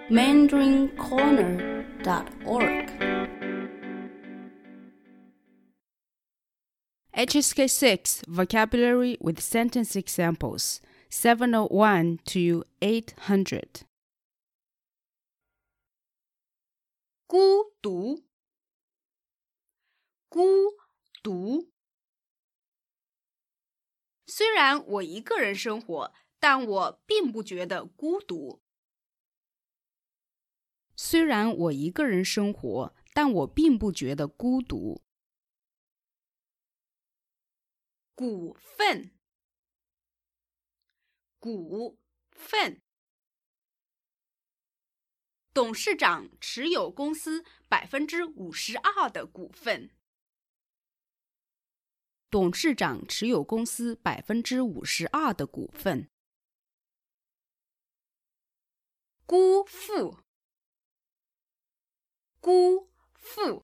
mandarincorner.org. HSK6 Vocabulary with Sentence Examples 701 to 800. 孤独，孤独。虽然我一个人生活，但我并不觉得孤独。 虽然我一个人生活，但我并不觉得孤独。 股份，股份。董事长持有公司52%的股份。 董事长持有公司52%的股份。 辜负，辜负。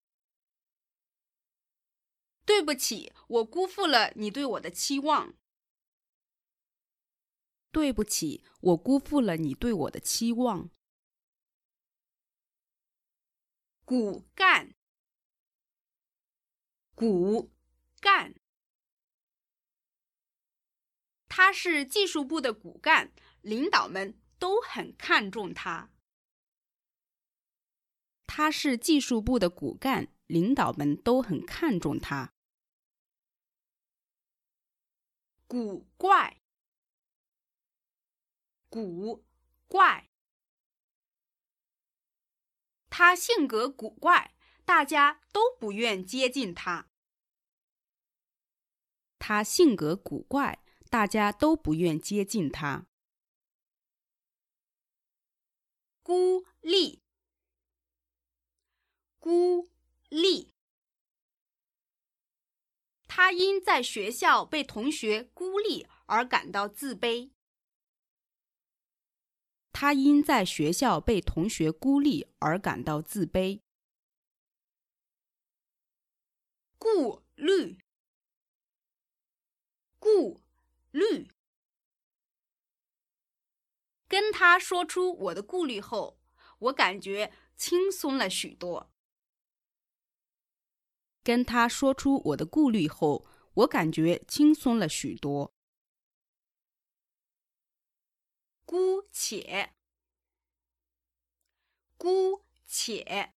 对不起，我辜负了你对我的期望。 对不起，我辜负了你对我的期望。 骨干，骨干。他是技术部的骨干，领导们都很看重他。 他是技术部的骨干，领导们都很看重他。 古怪，古怪。他性格古怪，大家都不愿接近他。 他性格古怪，大家都不愿接近他。 孤立，孤立。他因在学校被同学孤立而感到自卑。 他因在学校被同学孤立而感到自卑。 顾虑，顾虑。跟他说出我的顾虑后，我感觉轻松了许多。 跟他说出我的顾虑后，我感觉轻松了许多。 姑且，姑且。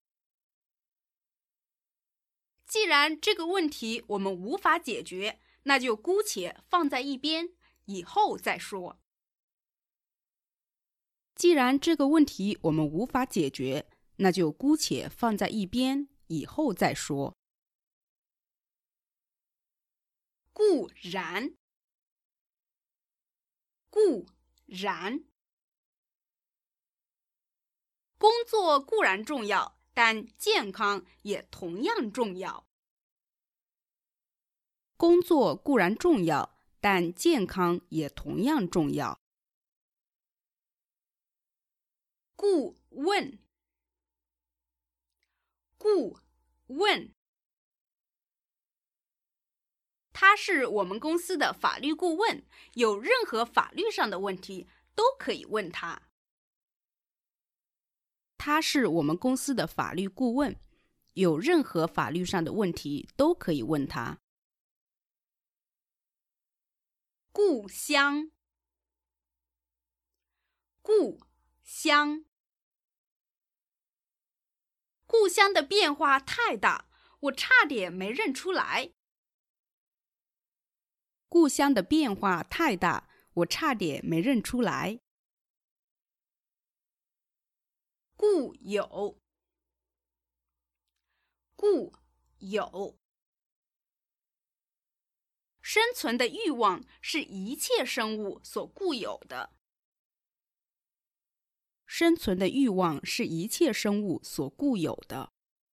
既然这个问题我们无法解决，那就姑且放在一边，以后再说。 既然这个问题我们无法解决，那就姑且放在一边，以后再说。 固然，固然。工作固然重要，但健康也同样重要。 工作固然重要，但健康也同样重要。 顾问，顾问。他是我们公司的法律顾问，有任何法律上的问题都可以问他。 他是我们公司的法律顾问，有任何法律上的问题都可以问他。 故乡，故乡。故乡的变化太大，我差点没认出来。 故乡的变化太大，我差点没认出来。 固有，固有。生存的欲望是一切生物所固有的。 生存的欲望是一切生物所固有的。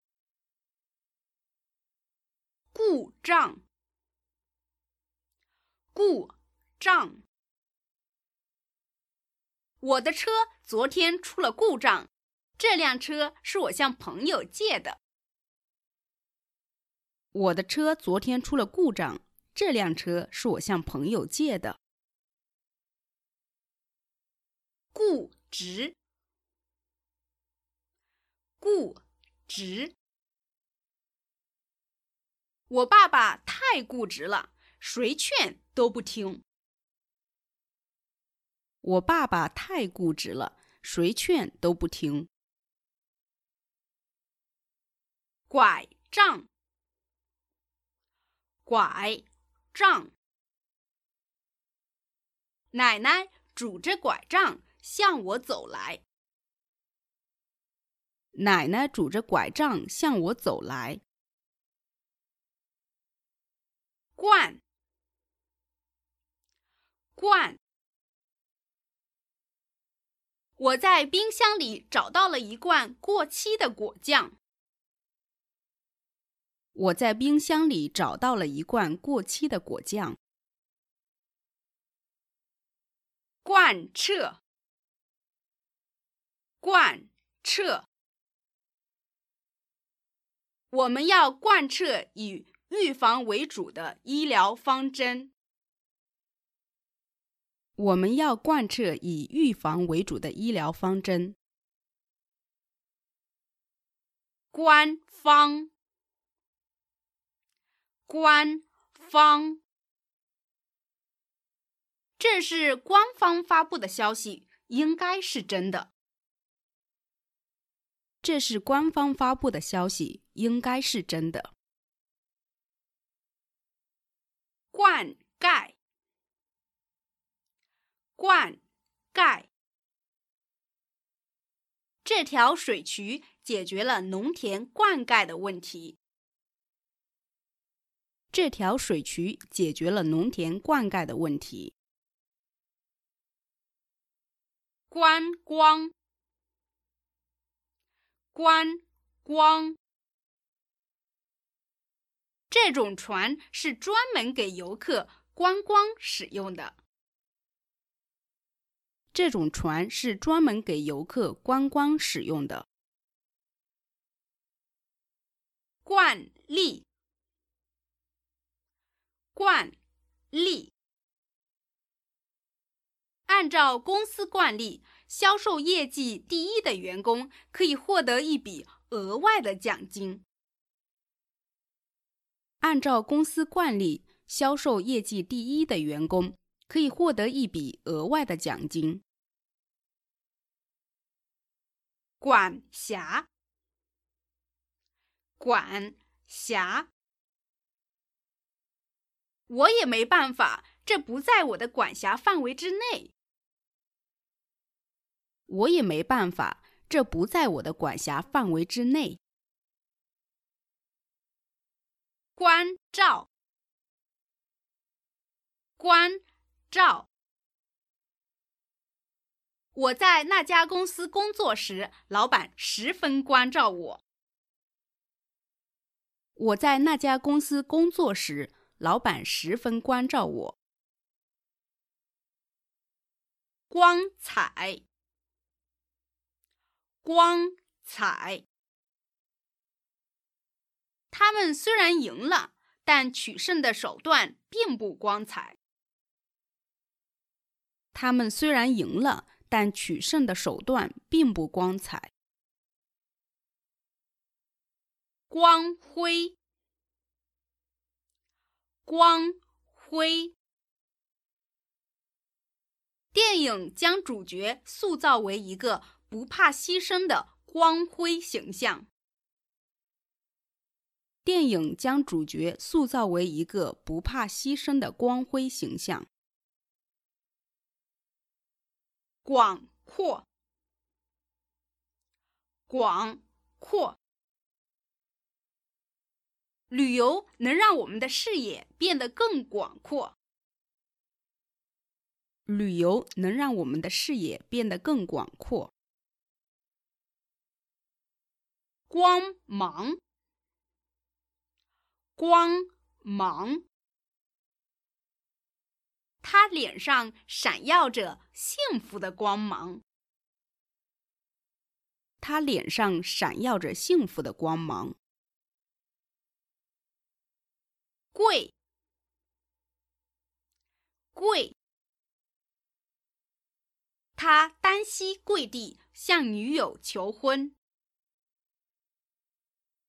故障，故障。我的车昨天出了故障，这辆车是我向朋友借的。 我的车昨天出了故障，这辆车是我向朋友借的。 固执， 固执。我爸爸太固执了，谁劝都不听。 我爸爸太固执了，谁劝都不听。 拐杖，拐杖。奶奶拄着拐杖向我走来。 奶奶拄着拐杖向我走来。 罐，罐。我在冰箱里找到了一罐过期的果酱。 我在冰箱里找到了一罐过期的果酱。 贯彻，贯彻。我们要贯彻以预防为主的医疗方针。 我们要贯彻以预防为主的医疗方针。 官方，官方。这是官方发布的消息，应该是真的。 这是官方发布的消息，应该是真的。 灌溉，灌溉。这条水渠解决了农田灌溉的问题。 这条水渠解决了农田灌溉的问题。 观光，观光。这种船是专门给游客观光使用的。 这种船是专门给游客观光使用的。 惯例，惯例。按照公司惯例，销售业绩第一的员工可以获得一笔额外的奖金。 按照公司惯例，销售业绩第一的员工可以获得一笔额外的奖金。 管辖，管辖。我也没办法，这不在我的管辖范围之内。 我也没办法，这不在我的管辖范围之内。 关照，关照。我在那家公司工作时，老板十分关照我。 我在那家公司工作时，老板十分关照我。 光彩，光彩。他们虽然赢了，但取胜的手段并不光彩。 他们虽然赢了，但取胜的手段并不光彩。 光辉，光辉。电影将主角塑造为一个不怕牺牲的光辉形象。 电影将主角塑造为一个不怕牺牲的光辉形象。 广阔，广阔。旅游能让我们的视野变得更广阔。 旅游能让我们的视野变得更广阔。 光芒，光芒。他脸上闪耀着幸福的光芒。 他脸上闪耀着幸福的光芒。 跪，跪。他单膝跪地向女友求婚。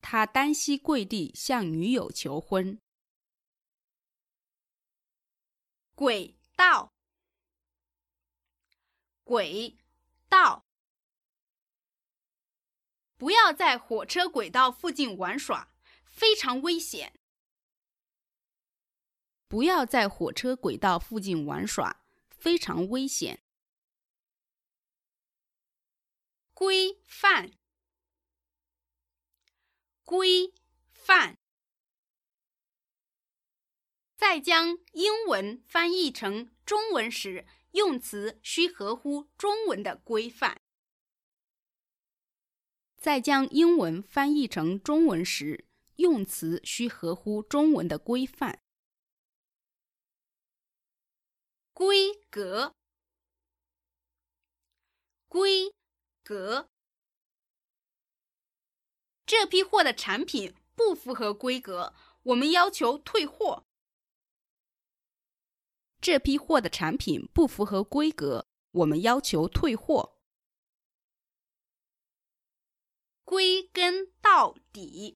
他单膝跪地向女友求婚。 轨道，轨道。不要在火车轨道附近玩耍，非常危险。 不要在火车轨道附近玩耍，非常危险。 规范，规范。在将英文翻译成中文时，用词需合乎中文的规范。 在将英文翻译成中文时，用词需合乎中文的规范。 规格，规格。这批货的产品不符合规格，我们要求退货。 这批货的产品不符合规格，我们要求退货。 归根到底，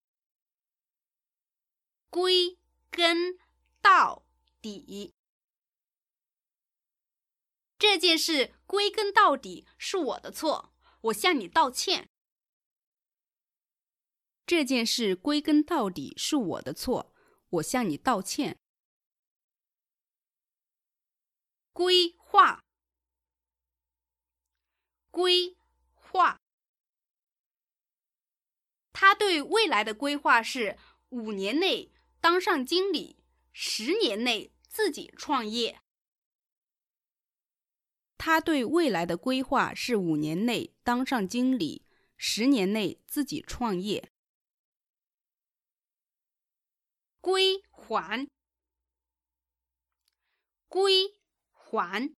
归根到底。这件事归根到底是我的错，我向你道歉。 这件事归根到底是我的错，我向你道歉。 规划，规划。他对未来的规划是5年内当上经理，10年内自己创业。 他对未来的规划是5年内当上经理，10年内自己创业。 归还，归还。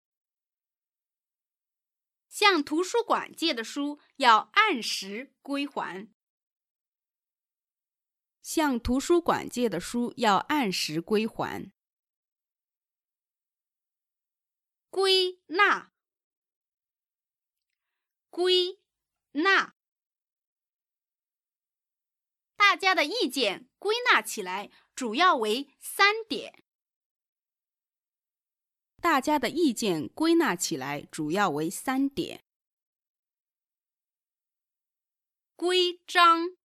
向图书馆借的书要按时归还。 向图书馆借的书要按时归还。 归纳，归纳。大家的意见归纳起来主要为3点。 大家的意见归纳起来主要为3点。 规章，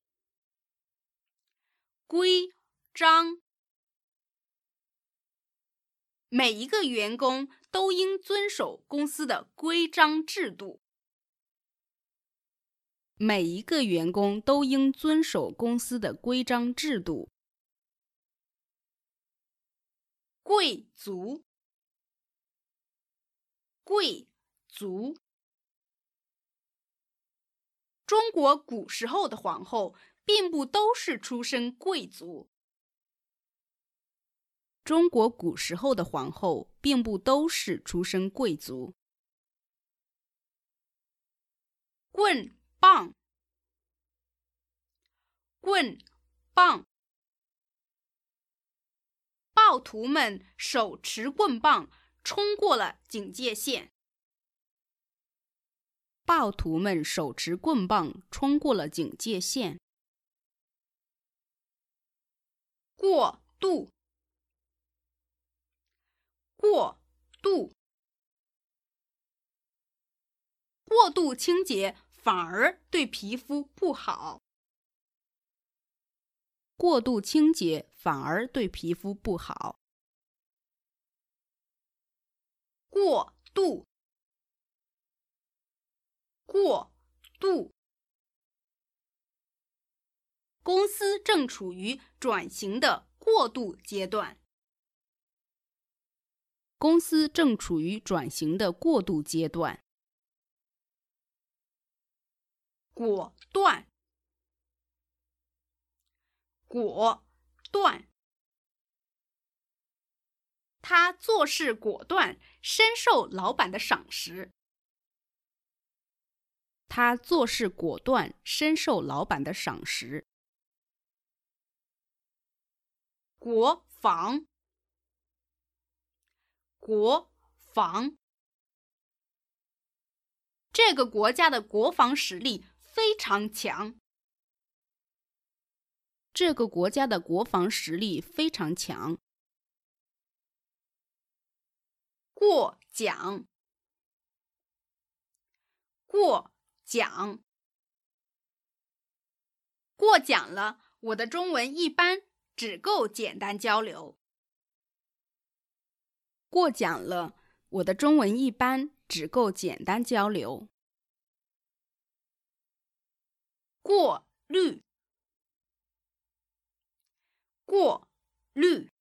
规章。每一个员工都应遵守公司的规章制度。 每一个员工都应遵守公司的规章制度。 贵族，贵族。中国古时候的皇后并不都是出身贵族。 中国古时候的皇后并不都是出身贵族。 棍棒，棍棒。暴徒们手持棍棒冲过了警戒线。 暴徒们手持棍棒冲过了警戒线。 过度，过度。过度清洁反而对皮肤不好。 过度清洁反而对皮肤不好。 过度，过度。公司正处于转型的过渡阶段。 公司正处于转型的过渡阶段。 果断，果断。他做事果断，深受老板的赏识。 他做事果断，深受老板的赏识。 国防，国防。这个国家的国防实力非常强。 这个国家的国防实力非常强。 过奖，过奖，过奖了，我的中文一般，只够简单交流。 过奖了，我的中文一般，只够简单交流。 过滤，过滤，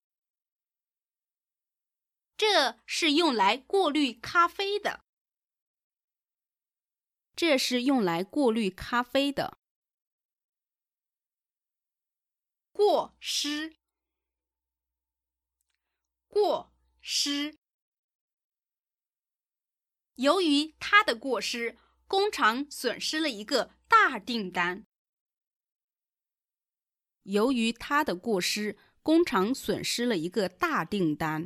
这是用来过滤咖啡的。 这是用来过滤咖啡的。 过失，过失，由于他的过失，工厂损失了一个大订单。 由于他的过失，工厂损失了一个大订单。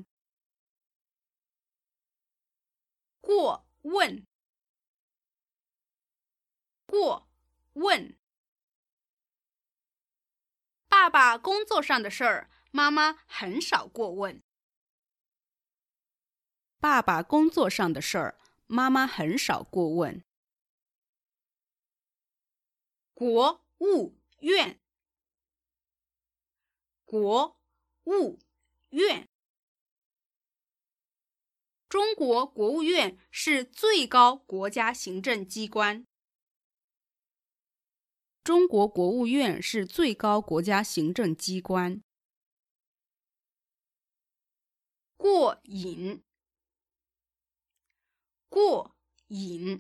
过问，过问，爸爸工作上的事儿，妈妈很少过问。 爸爸工作上的事儿，妈妈很少过问。 国务院，国务院，中国国务院是最高国家行政机关。 中国国务院是最高国家行政机关。 过瘾，过瘾，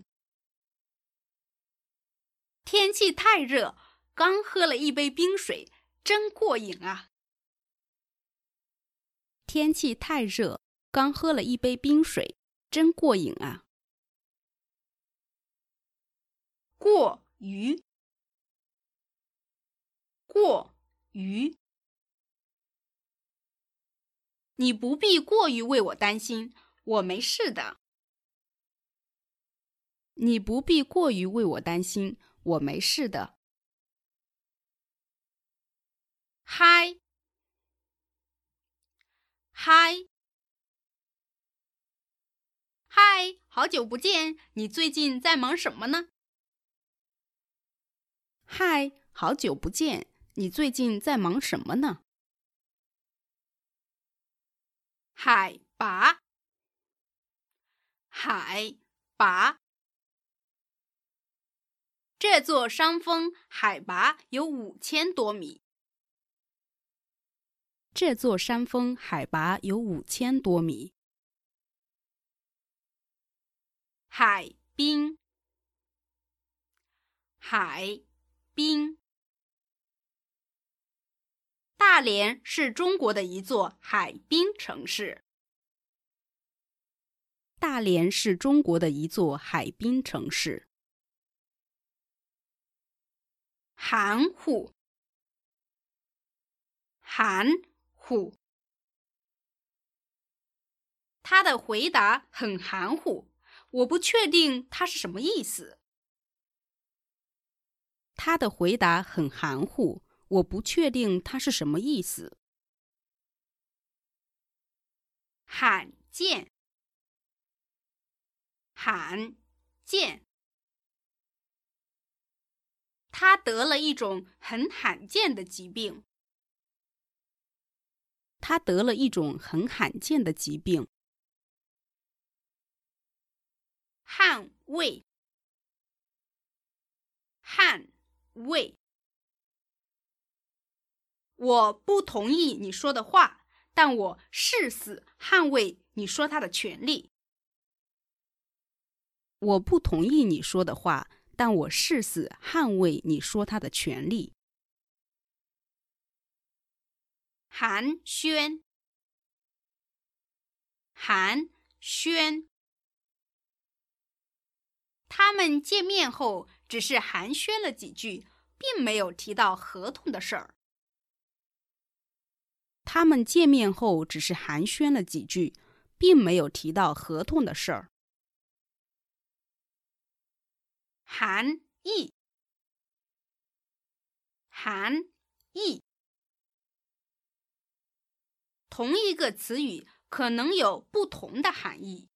天气太热，刚喝了一杯冰水，真过瘾啊！ 天气太热，刚喝了一杯冰水，真过瘾啊！ 过于，过于，你不必过于为我担心，我没事的。 你不必过于为我担心，我没事的。 嗨，嗨，嗨，好久不见，你最近在忙什么呢？ 嗨，好久不见，你最近在忙什么呢？ 海拔，海拔，这座山峰海拔有5000多米。 这座山峰海拔有5000多米。 海滨，海滨，大连是中国的一座海滨城市。 大连是中国的一座海滨城市。 含糊，含糊，他的回答很含糊，我不确定他是什么意思。 他的回答很含糊，我不确定他是什么意思。 罕见，罕见，他得了一种很罕见的疾病。 他得了一种很罕见的疾病。 捍卫，捍卫，我不同意你说的话，但我誓死捍卫你说他的权利。 我不同意你说的话，但我誓死捍卫你说他的权利。 寒暄，寒暄，他们见面后只是寒暄了几句，并没有提到合同的事儿。 他们见面后只是寒暄了几句，并没有提到合同的事儿。含义，含异。同一个词语可能有不同的含义。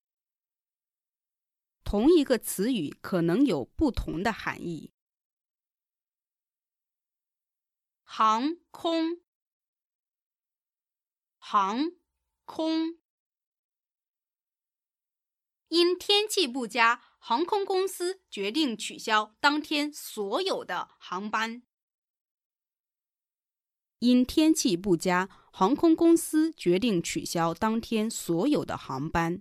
同一个词语可能有不同的含义。 航空，航空。因天气不佳，航空公司决定取消当天所有的航班。 因天气不佳，航空公司决定取消当天所有的航班。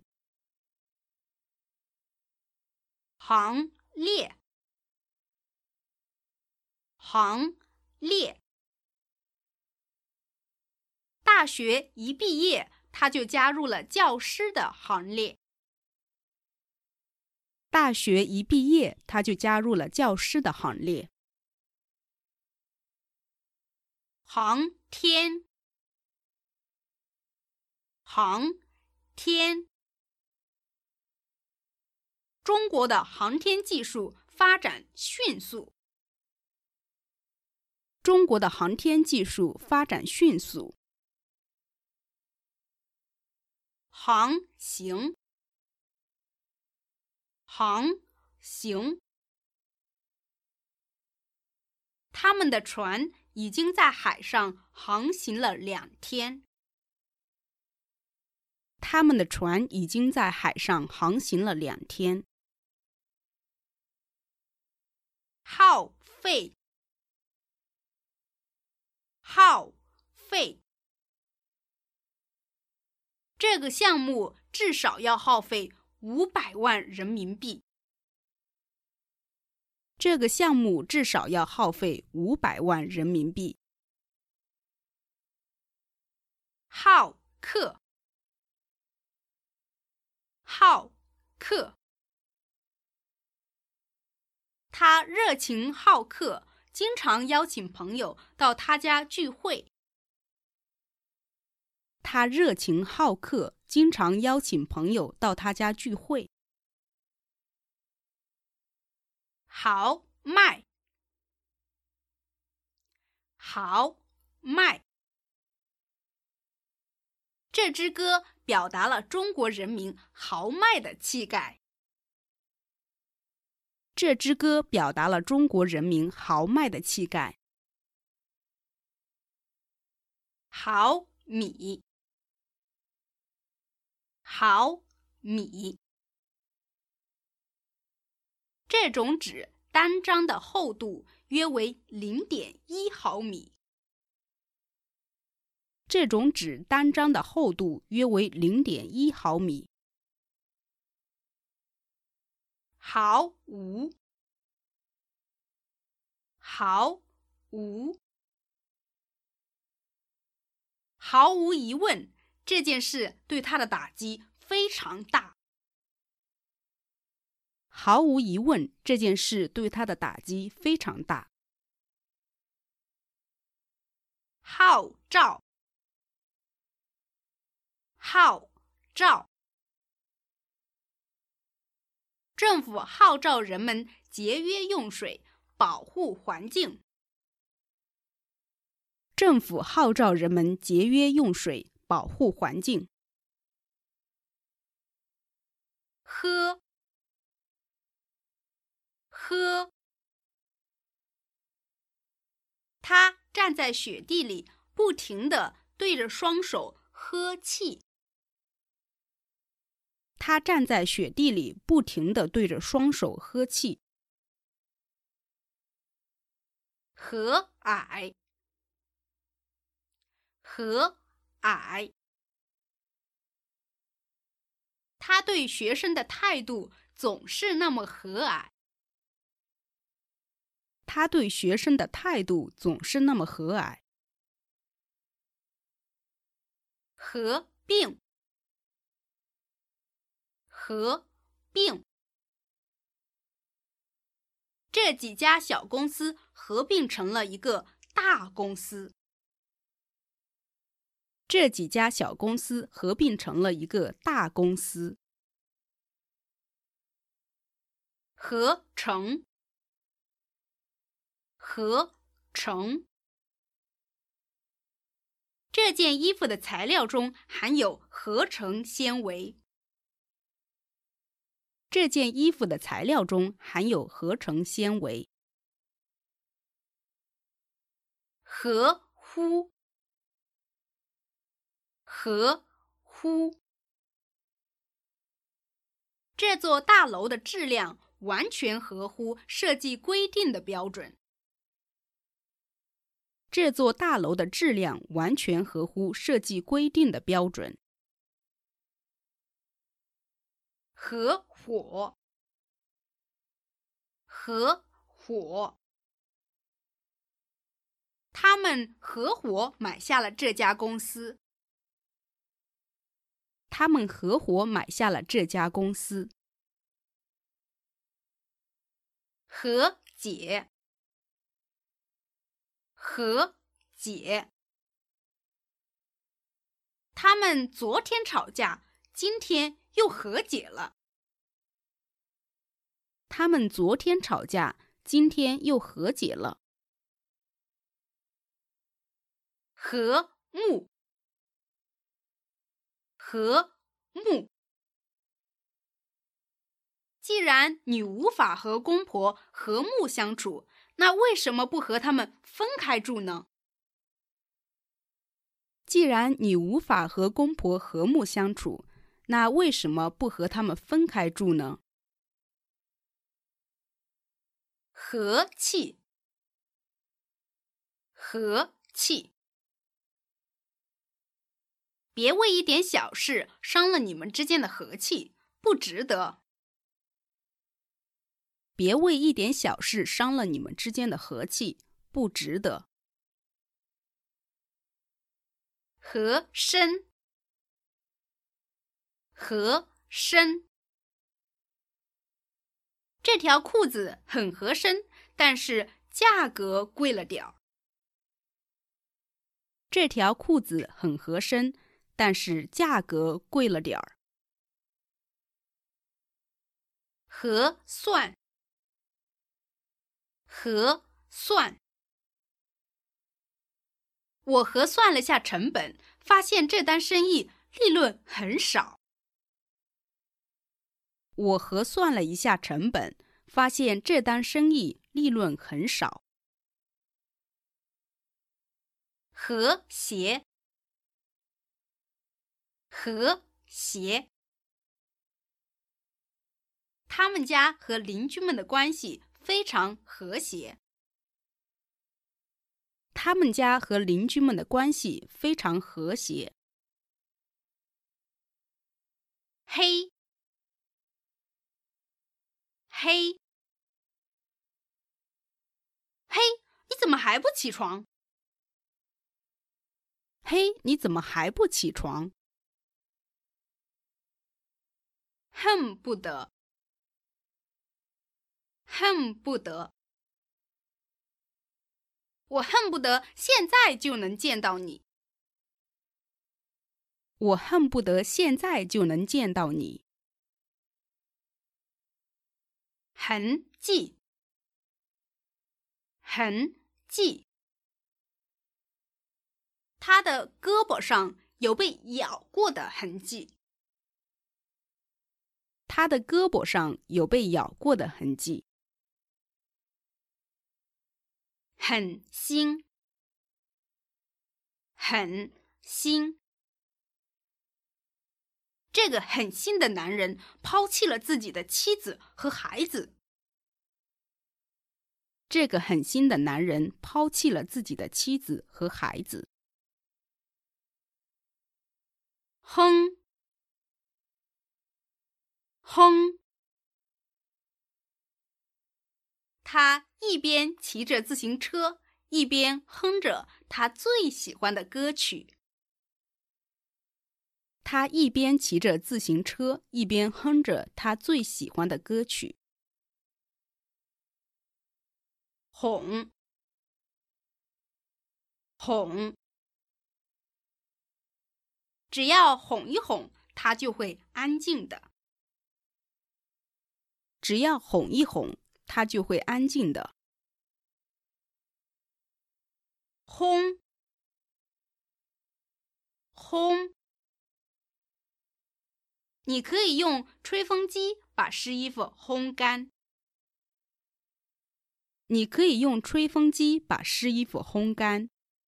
行列，行列。大学一毕业，他就加入了教师的行列。 大学一毕业，他就加入了教师的行列。 航天，航天。中国的航天技术发展迅速。 中国的航天技术发展迅速。 航行，航行。他们的船已经在海上航行了2天。 他们的船已经在海上航行了2天。 耗费，耗费。这个项目至少要耗费500万人民币。 这个项目至少要耗费500万人民币。 好客，好客。他热情好客，经常邀请朋友到他家聚会。 他热情好客，经常邀请朋友到他家聚会。 豪迈，豪迈。这支歌表达了中国人民豪迈的气概。 这支歌表达了中国人民豪迈的气概。 毫米，毫米。这种纸单张的厚度约为0.1毫米。 这种纸单张的厚度约为0.1毫米。 毫无，毫无。毫无疑问，这件事对他的打击非常大。 毫无疑问，这件事对他的打击非常大。 号召，号召。政府号召人们节约用水，保护环境。 政府号召人们节约用水，保护环境。 喝，喝。他站在雪地里，不停地对着双手喝气。 他站在雪地里，不停地对着双手喝气。 和蔼，和蔼。他对学生的态度总是那么和蔼。 他对学生的态度总是那么和蔼。 合并，合并。这几家小公司合并成了一个大公司。 这几家小公司合并成了一个大公司。 合成，合成。 这件衣服的材料中含有合成纤维。 这件衣服的材料中含有合成纤维。 合乎，合乎。这座大楼的质量完全合乎设计规定的标准。 这座大楼的质量完全合乎设计规定的标准。 合伙，合伙。他们合伙买下了这家公司。 他们合伙买下了这家公司。 和解，和解。他们昨天吵架，今天又和解了。 他们昨天吵架，今天又和解了。 和睦，和睦。既然你无法和公婆和睦相处，那为什么不和他们分开住呢？ 既然你无法和公婆和睦相处，那为什么不和他们分开住呢？ 和气，和气。别为一点小事伤了你们之间的和气，不值得。 别为一点小事伤了你们之间的和气，不值得。 合身，合身。这条裤子很合身，但是价格贵了点儿。 这条裤子很合身，但是价格贵了点儿。 核算，核算。我核算了下成本，发现这单生意利润很少。 我核算了一下成本，发现这单生意利润很少。 和谐，和谐。他们家和邻居们的关系非常和谐。 他们家和邻居们的关系非常和谐。 黑，黑，嘿，你怎么还不起床？ 嘿，你怎么还不起床？ 恨不得，恨不得。我恨不得现在就能见到你。 我恨不得现在就能见到你。 痕迹，痕迹。他的胳膊上有被咬过的痕迹。 他的胳膊上有被咬过的痕迹。 狠心，狠心。这个狠心的男人抛弃了自己的妻子和孩子。 这个狠心的男人抛弃了自己的妻子和孩子。 哼，哼。他一边骑着自行车，一边哼着他最喜欢的歌曲。 他一边骑着自行车，一边哼着他最喜欢的歌曲。 哄，哄。只要哄一哄，他就会安静的。 只要哄一哄，他就会安静的。 轰， 烘。你可以用吹风机把湿衣服烘干。 你可以用吹风机把湿衣服烘干。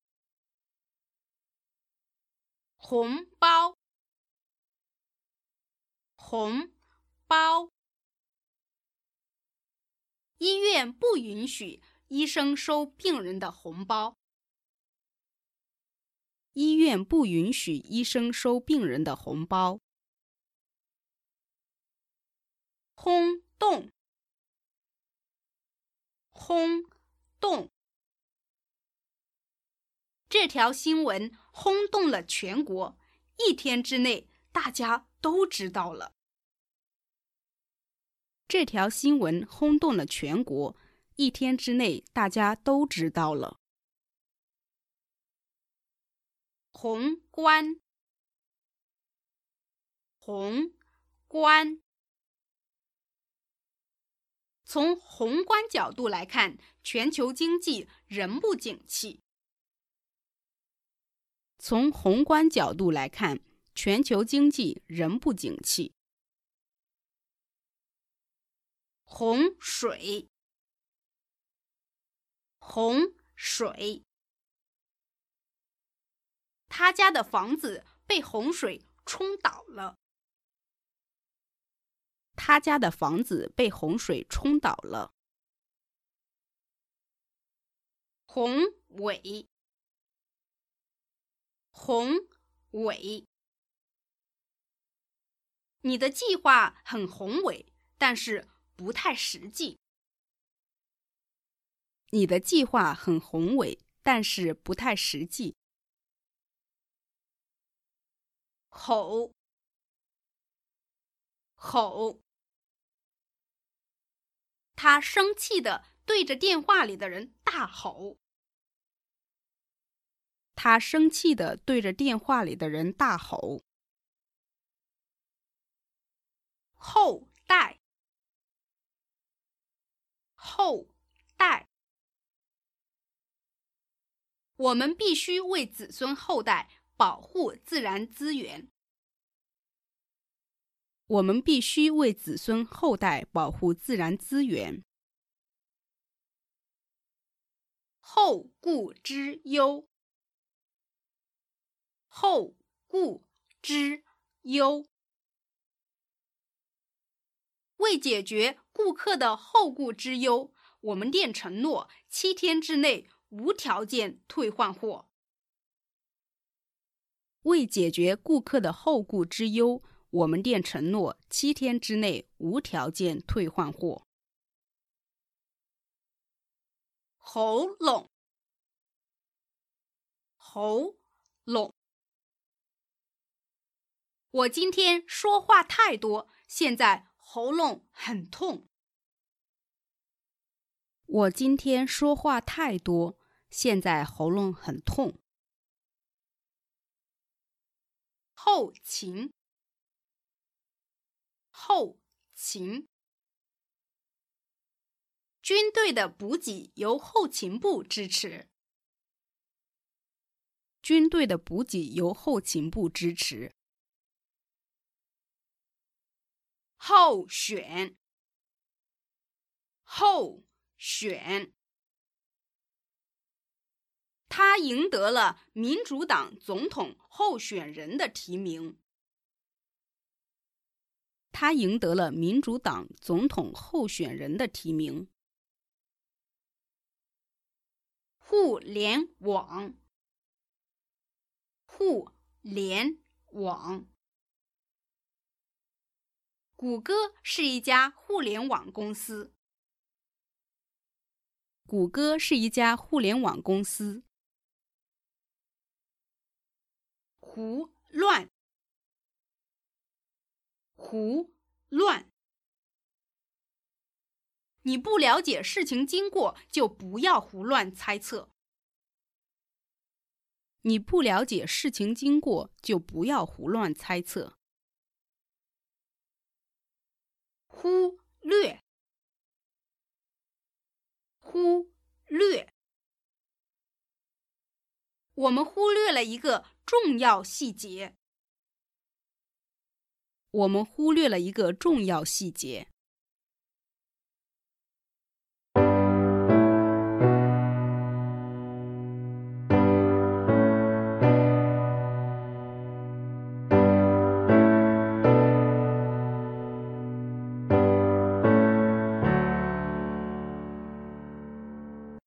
红包，红包。医院不允许医生收病人的红包。 医院不允许医生收病人的红包。 轰动，轰动。这条新闻轰动了全国，一天之内大家都知道了。 这条新闻轰动了全国，一天之内大家都知道了。 宏观，宏观。从宏观角度来看，全球经济仍不景气。 从宏观角度来看，全球经济仍不景气。 洪水，洪水。他家的房子被洪水冲倒了。 他家的房子被洪水冲倒了。 宏伟，宏伟。你的计划很宏伟，但是不太实际。 你的计划很宏伟，但是不太实际。 吼，吼。他生气地对着电话里的人大吼。 他生气地对着电话里的人大吼。 后代，后代。我们必须为子孙后代保护自然资源。 我们必须为子孙后代保护自然资源。 后顾之忧，后顾之忧。为解决顾客的后顾之忧，我们店承诺7天之内无条件退换货。 为解决顾客的后顾之忧，我们店承诺7天之内无条件退换货。 喉咙，喉咙。我今天说话太多，现在喉咙很痛。 我今天说话太多，现在喉咙很痛。 后勤，后勤。军队的补给由后勤部支持。 军队的补给由后勤部支持。 候选，候选。他赢得了民主党总统候选人的提名。 他赢得了民主党总统候选人的提名。 互联网，互联网。谷歌是一家互联网公司。 谷歌是一家互联网公司。 胡乱，胡乱。你不了解事情经过，就不要胡乱猜测。 你不了解事情经过，就不要胡乱猜测。 忽略，忽略。 我们忽略了一个重要细节。 我们忽略了一个重要细节。